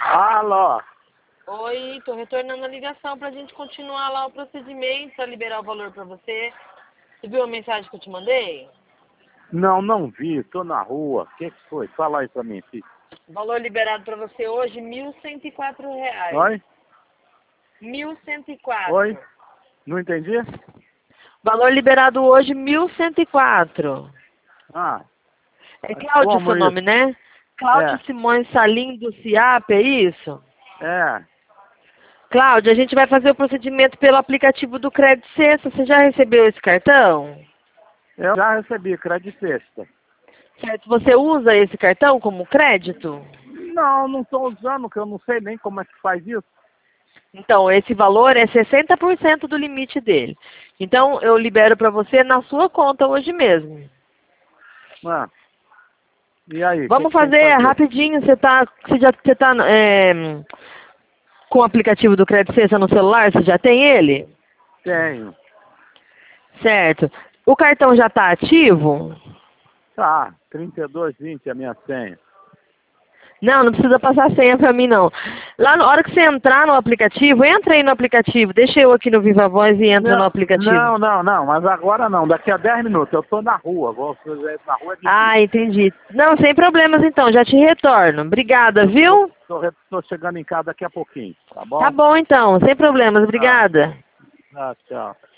Alô? Oi, tô retornando a ligação pra gente continuar lá o procedimento pra liberar o valor pra você. Você viu a mensagem que eu te mandei? Não, não vi, tô na rua. O que foi? Fala aí pra mim, filho. Valor liberado pra você hoje, R$ 1.104. Oi? 1.104. Oi? Não entendi? Valor liberado hoje, 1.104. Ah, É Cláudio como seu isso? nome, né? Cláudio É, Simões Salim do CIAP, é isso? é. Cláudio, a gente vai fazer o procedimento pelo aplicativo do Crédito Sexta. Você já recebeu esse cartão? Eu já recebi crédito sexta. Certo, você usa esse cartão como crédito? Não, não tô usando, que eu não sei nem como é que faz isso. Então, esse valor é 60% do limite dele. Então, eu libero para você na sua conta hoje mesmo. Ah, e aí, o que Vamos que tem que fazer fazer? rapidinho. Você tá com o aplicativo do Crédito Sexta no celular? Você já tem ele? Tenho. Certo. O cartão já está ativo? Tá, 3220 é a minha senha. Não, não precisa passar senha para mim, não. Lá na hora que você entrar no aplicativo, entra aí no aplicativo. Deixa eu aqui no Viva Voz e entra no Não, aplicativo. não, não, não, mas agora não, daqui a 10 minutos. Eu tô na rua, vou fazer isso na rua é difícil. Ah, entendi. Não, sem problemas então, já te retorno. Obrigada, Eu viu? tô chegando em casa daqui a pouquinho, tá Tá bom? bom então, sem problemas, Ah, obrigada. tchau.